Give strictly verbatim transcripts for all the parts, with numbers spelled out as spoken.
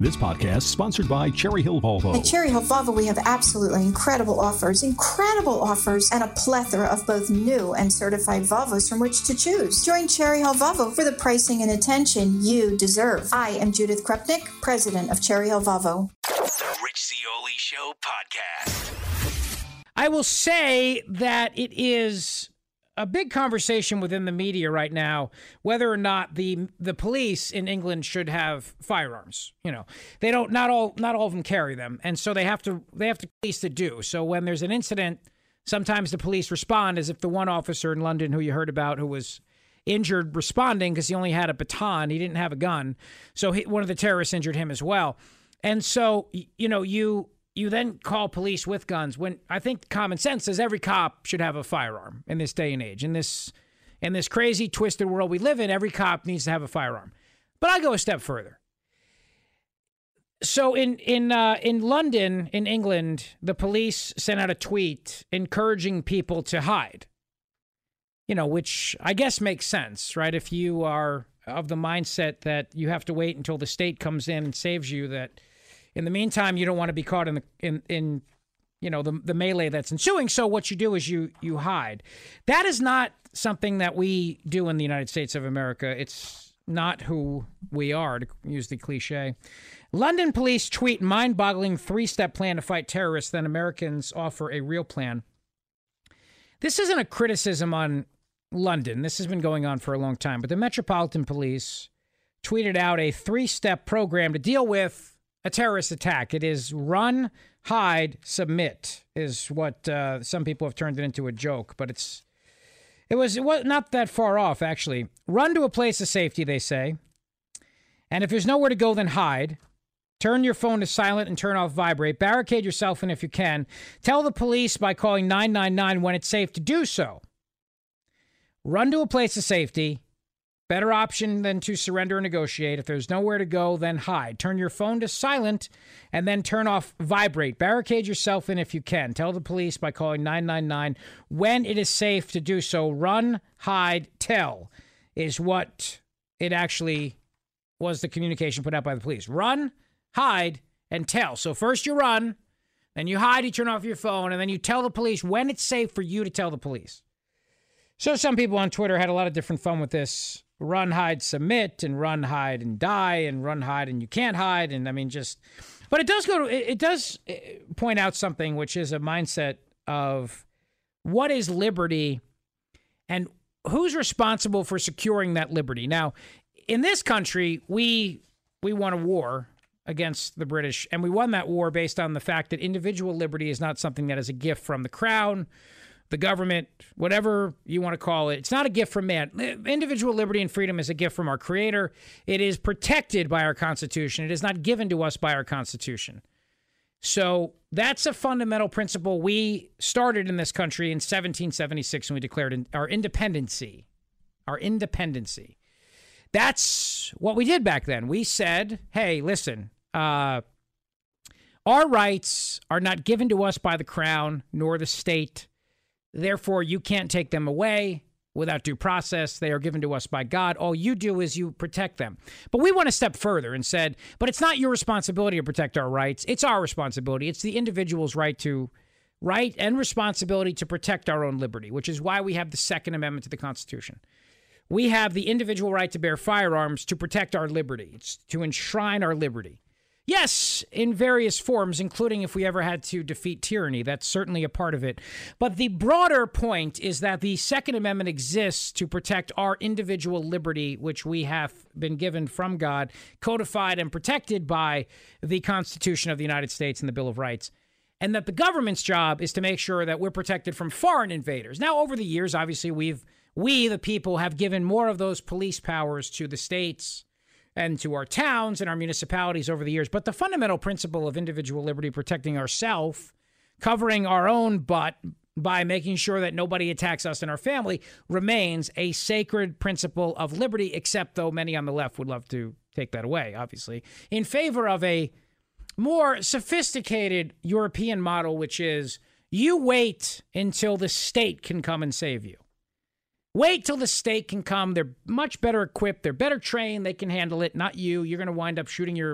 This podcast is sponsored by Cherry Hill Volvo. At Cherry Hill Volvo, we have absolutely incredible offers, incredible offers, and a plethora of both new and certified Volvos from which to choose. Join Cherry Hill Volvo for the pricing and attention you deserve. I am Judith Krupnik, president of Cherry Hill Volvo. The Rich Zeoli Show podcast. I will say that it is a big conversation within the media right now whether or not the the police in England should have firearms. You know, they don't not all not all of them carry them, and so they have to they have to police to do. So when there's an incident, sometimes the police respond as if the one officer in London who you heard about who was injured responding because he only had a baton, he didn't have a gun. So he, one of the terrorists injured him as well. And so you know you. You then call police with guns when I think common sense says every cop should have a firearm in this day and age. In this in this crazy, twisted world we live in, every cop needs to have a firearm. But I go a step further. So in in uh, in London, in England, the police sent out a tweet encouraging people to hide. You know, which I guess makes sense, right? If you are of the mindset that you have to wait until the state comes in and saves you, that in the meantime, you don't want to be caught in the in, in you know the the melee that's ensuing. So what you do is you you hide. That is not something that we do in the United States of America. It's not who we are, to use the cliche. London police tweet mind-boggling three-step plan to fight terrorists. Then Americans offer a real plan. This isn't a criticism on London. This has been going on for a long time. But the Metropolitan Police tweeted out a three-step program to deal with a terrorist attack. It is run, hide, submit, is what uh, some people have turned it into a joke, but it's it was it was not that far off, actually. Run to a place of safety, they say. And if there's nowhere to go, then hide. Turn your phone to silent and turn off vibrate. Barricade yourself in if you can. Tell the police by calling nine nine nine when it's safe to do so. Run to a place of safety. Better option than to surrender or negotiate. If there's nowhere to go, then hide. Turn your phone to silent and then turn off vibrate. Barricade yourself in if you can. Tell the police by calling nine nine nine when it is safe to do so. Run, hide, tell is what it actually was, the communication put out by the police. Run, hide, and tell. So first you run, then you hide, you turn off your phone, and then you tell the police when it's safe for you to tell the police. So some people on Twitter had a lot of different fun with this. Run, hide, submit, and run, hide, and die, and run, hide, and you can't hide. And I mean, just, but it does go to, it, it does point out something, which is a mindset of what is liberty and who's responsible for securing that liberty. Now, in this country, we, we won a war against the British, and we won that war based on the fact that individual liberty is not something that is a gift from the crown, the government, whatever you want to call it. It's not a gift from man. Individual liberty and freedom is a gift from our Creator. It is protected by our Constitution. It is not given to us by our Constitution. So that's a fundamental principle we started in this country in seventeen seventy-six when we declared our independency. Our independency. That's what we did back then. We said, hey, listen, uh, our rights are not given to us by the crown nor the state. Therefore, you can't take them away without due process. They are given to us by God. All you do is you protect them. But we went a step further and said, but it's not your responsibility to protect our rights. It's our responsibility. It's the individual's right to right and responsibility to protect our own liberty, which is why we have the Second Amendment to the Constitution. We have the individual right to bear firearms to protect our liberty. It's to enshrine our liberty. Yes, in various forms, including if we ever had to defeat tyranny. That's certainly a part of it. But the broader point is that the Second Amendment exists to protect our individual liberty, which we have been given from God, codified and protected by the Constitution of the United States and the Bill of Rights. And that the government's job is to make sure that we're protected from foreign invaders. Now, over the years, obviously, we've we, the people, have given more of those police powers to the states and to our towns and our municipalities over the years. But the fundamental principle of individual liberty, protecting ourselves, covering our own butt by making sure that nobody attacks us and our family, remains a sacred principle of liberty, except though many on the left would love to take that away, obviously, in favor of a more sophisticated European model, which is you wait until the state can come and save you. Wait till the state can come. They're much better equipped. They're better trained. They can handle it. Not you. You're going to wind up shooting your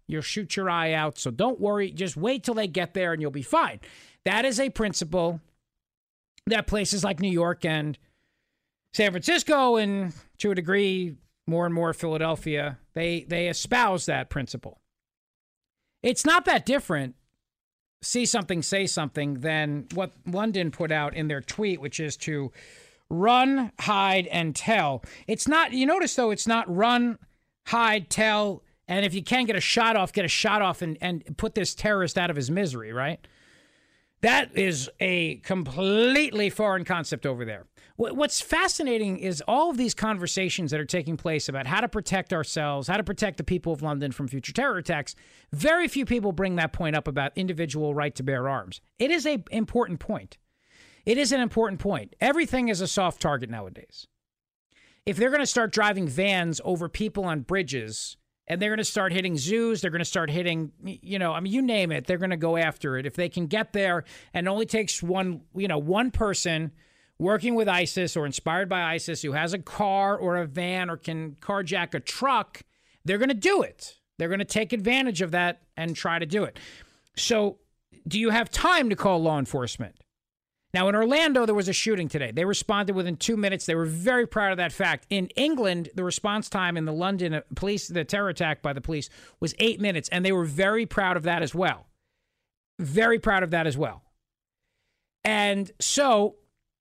You'll shoot your eye out. So don't worry. Just wait till they get there and you'll be fine. That is a principle that places like New York and San Francisco, and to a degree, more and more Philadelphia, they, they espouse that principle. It's not that different, see something, say something, than what London put out in their tweet, which is to run, hide, and tell. It's not, you notice though, it's not run, hide, tell, and if you can get a shot off, get a shot off and, and put this terrorist out of his misery, right? That is a completely foreign concept over there. What's fascinating is all of these conversations that are taking place about how to protect ourselves, how to protect the people of London from future terror attacks. Very few people bring that point up about individual right to bear arms. It is an important point. It is an important point. Everything is a soft target nowadays. If they're going to start driving vans over people on bridges, and they're going to start hitting zoos, they're going to start hitting, you know, I mean, you name it, they're going to go after it. If they can get there, and it only takes one, you know, one person working with ISIS or inspired by ISIS who has a car or a van or can carjack a truck, they're going to do it. They're going to take advantage of that and try to do it. So do you have time to call law enforcement? Now, in Orlando, there was a shooting today. They responded within two minutes. They were very proud of that fact. In England, the response time in the London police, the terror attack by the police, was eight minutes, and they were very proud of that as well. Very proud of that as well. And so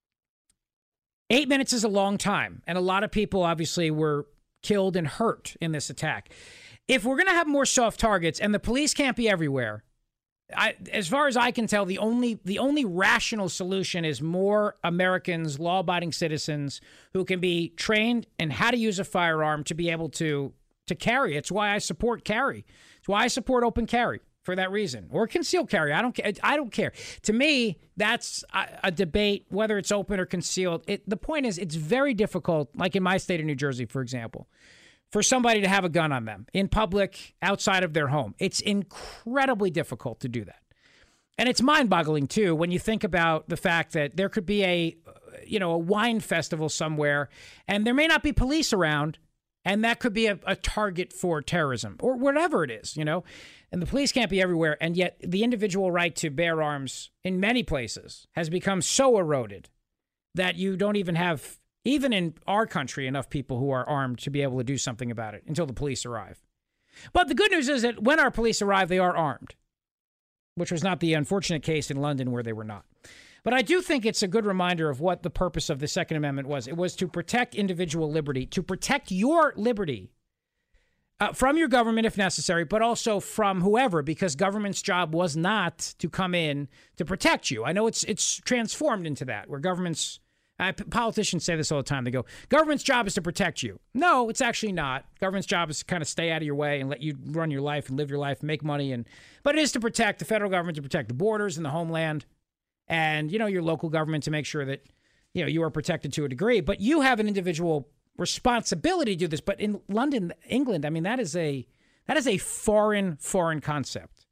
eight minutes is a long time, and a lot of people obviously were killed and hurt in this attack. If we're going to have more soft targets, and the police can't be everywhere, I, as far as I can tell, the only the only rational solution is more Americans, law-abiding citizens, who can be trained in how to use a firearm to be able to to carry. It's why I support carry. It's why I support open carry for that reason, or concealed carry. I don't care. I don't care. To me, that's a, a debate whether it's open or concealed. It, the point is, it's very difficult. Like in my state of New Jersey, for example, for somebody to have a gun on them in public, outside of their home. It's incredibly difficult to do that. And it's mind-boggling, too, when you think about the fact that there could be a, you know, a wine festival somewhere, and there may not be police around, and that could be a, a target for terrorism, or whatever it is, you know. And the police can't be everywhere, and yet the individual right to bear arms in many places has become so eroded that you don't even have, even in our country, enough people who are armed to be able to do something about it until the police arrive. But the good news is that when our police arrive, they are armed, which was not the unfortunate case in London where they were not. But I do think it's a good reminder of what the purpose of the Second Amendment was. It was to protect individual liberty, to protect your liberty uh, from your government if necessary, but also from whoever, because government's job was not to come in to protect you. I know it's it's transformed into that, where government's Uh, politicians say this all the time. They go, government's job is to protect you. No, it's actually not. Government's job is to kind of stay out of your way and let you run your life and live your life and make money. And but it is to protect the federal government, to protect the borders and the homeland, and, you know, your local government to make sure that, you know, you are protected to a degree. But you have an individual responsibility to do this. But in London, England, I mean, that is a that is a foreign, foreign concept.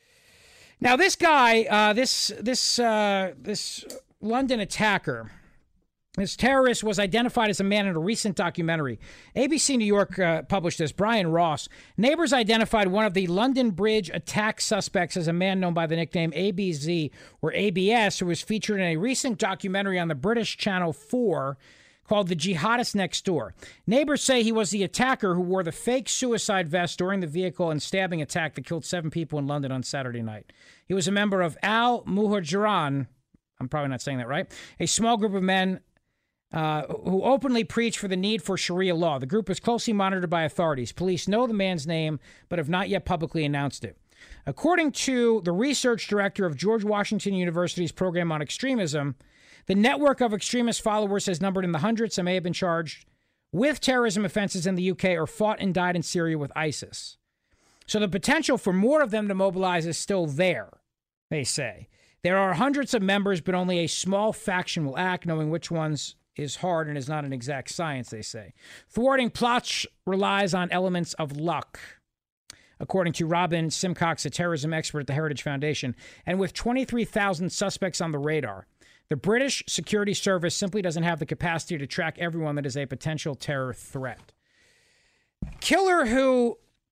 Now, this guy, uh, this this uh, this London attacker, this terrorist, was identified as a man in a recent documentary. A B C New York uh, published this. Brian Ross. Neighbors identified one of the London Bridge attack suspects as a man known by the nickname A B Z or A B S, who was featured in a recent documentary on the British Channel four called The Jihadist Next Door. Neighbors say he was the attacker who wore the fake suicide vest during the vehicle and stabbing attack that killed seven people in London on Saturday night. He was a member of Al Muhajiran, I'm probably not saying that right, a small group of men Uh, who openly preach for the need for Sharia law. The group is closely monitored by authorities. Police know the man's name, but have not yet publicly announced it. According to the research director of George Washington University's program on extremism, the network of extremist followers has numbered in the hundreds and may have been charged with terrorism offenses in the U K or fought and died in Syria with ISIS. So the potential for more of them to mobilize is still there, they say. There are hundreds of members, but only a small faction will act, knowing which ones is hard and is not an exact science, they say. Thwarting plots relies on elements of luck, according to Robin Simcox, a terrorism expert at the Heritage Foundation. And with twenty-three thousand suspects on the radar, the British Security Service simply doesn't have the capacity to track everyone that is a potential terror threat. Killer who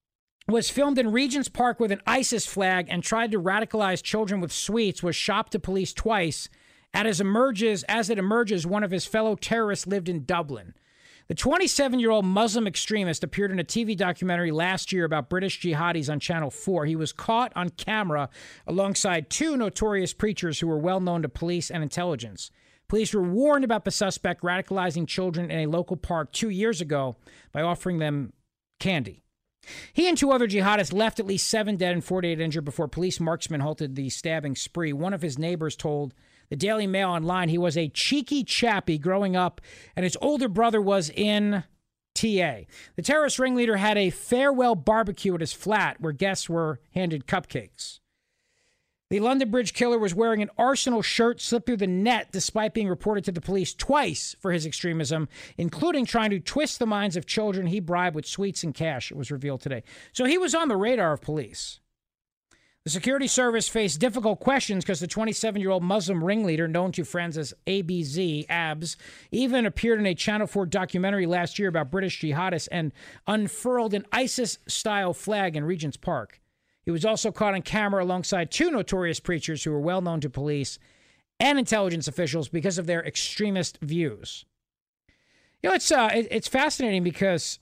was filmed in Regent's Park with an ISIS flag and tried to radicalize children with sweets was shopped to police twice. As, emerges, as it emerges, one of his fellow terrorists lived in Dublin. The twenty-seven-year-old Muslim extremist appeared in a T V documentary last year about British jihadis on Channel four. He was caught on camera alongside two notorious preachers who were well known to police and intelligence. Police were warned about the suspect radicalizing children in a local park two years ago by offering them candy. He and two other jihadists left at least seven dead and forty-eight injured before police marksmen halted the stabbing spree. One of his neighbors told the Daily Mail online he was a cheeky chappie growing up, and his older brother was in T A. The terrorist ringleader had a farewell barbecue at his flat where guests were handed cupcakes. The London Bridge killer was wearing an Arsenal shirt, slipped through the net despite being reported to the police twice for his extremism, including trying to twist the minds of children he bribed with sweets and cash, it was revealed today. So he was on the radar of police. The security service faced difficult questions because the twenty-seven-year-old Muslim ringleader, known to friends as A B Z, Abs, even appeared in a Channel four documentary last year about British jihadists and unfurled an ISIS-style flag in Regent's Park. He was also caught on camera alongside two notorious preachers who were well known to police and intelligence officials because of their extremist views. You know, it's uh, it, it's fascinating because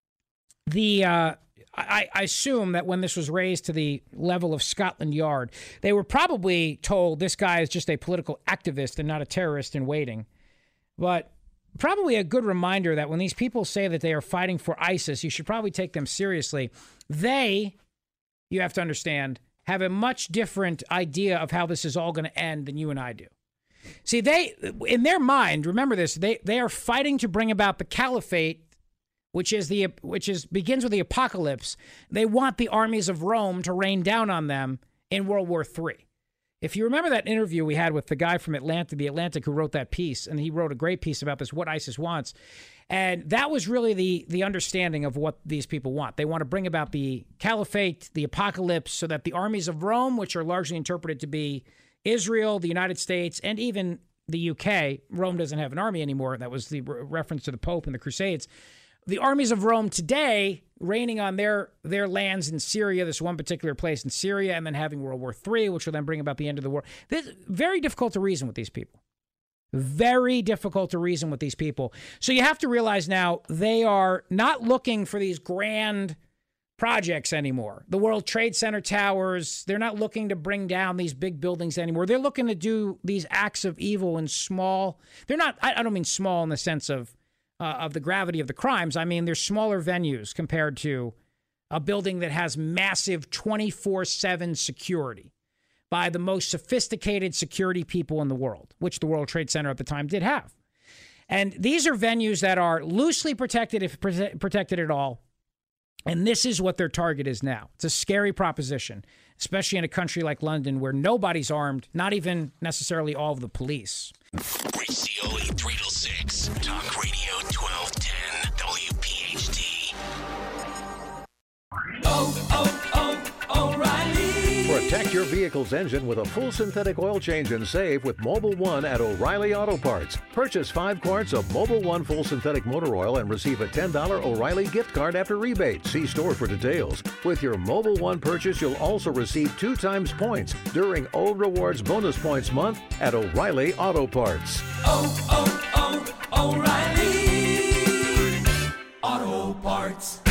the uh, I, I assume that when this was raised to the level of Scotland Yard, they were probably told this guy is just a political activist and not a terrorist in waiting. But probably a good reminder that when these people say that they are fighting for ISIS, you should probably take them seriously. They, you have to understand, have a much different idea of how this is all going to end than you and I do. See, they, in their mind, remember this, they, they are fighting to bring about the caliphate, which is the which is begins with the apocalypse. They want the armies of Rome to rain down on them in World War Three. If you remember that interview we had with the guy from Atlanta, the Atlantic, who wrote that piece, and he wrote a great piece about this, what ISIS wants. And that was really the, the understanding of what these people want. They want to bring about the caliphate, the apocalypse, so that the armies of Rome, which are largely interpreted to be Israel, the United States, and even the U K, Rome doesn't have an army anymore. That was the re- reference to the Pope and the Crusades. The armies of Rome today reigning on their their lands in Syria, this one particular place in Syria, and then having World War Three, which will then bring about the end of the war. This is very difficult to reason with these people. Very difficult to reason with these people. So you have to realize now they are not looking for these grand projects anymore. The World Trade Center towers, they're not looking to bring down these big buildings anymore. They're looking to do these acts of evil in small. They're not, I, I don't mean small in the sense of Uh, of the gravity of the crimes. I mean, they're smaller venues compared to a building that has massive twenty-four seven security by the most sophisticated security people in the world, which the World Trade Center at the time did have. And these are venues that are loosely protected, if pre- protected at all. And this is what their target is now. It's a scary proposition, especially in a country like London where nobody's armed, not even necessarily all of the police. Rich Zeoli, three till six. Talk Radio twelve ten W P H T. Oh, oh, oh, O'Reilly. Protect your vehicle's engine with a full synthetic oil change and save with Mobil one at O'Reilly Auto Parts. Purchase five quarts of Mobil one full synthetic motor oil and receive a ten dollars O'Reilly gift card after rebate. See store for details. With your Mobil one purchase, you'll also receive two times points during O Rewards Bonus Points Month at O'Reilly Auto Parts. Oh, oh, oh, O'Reilly Auto Parts.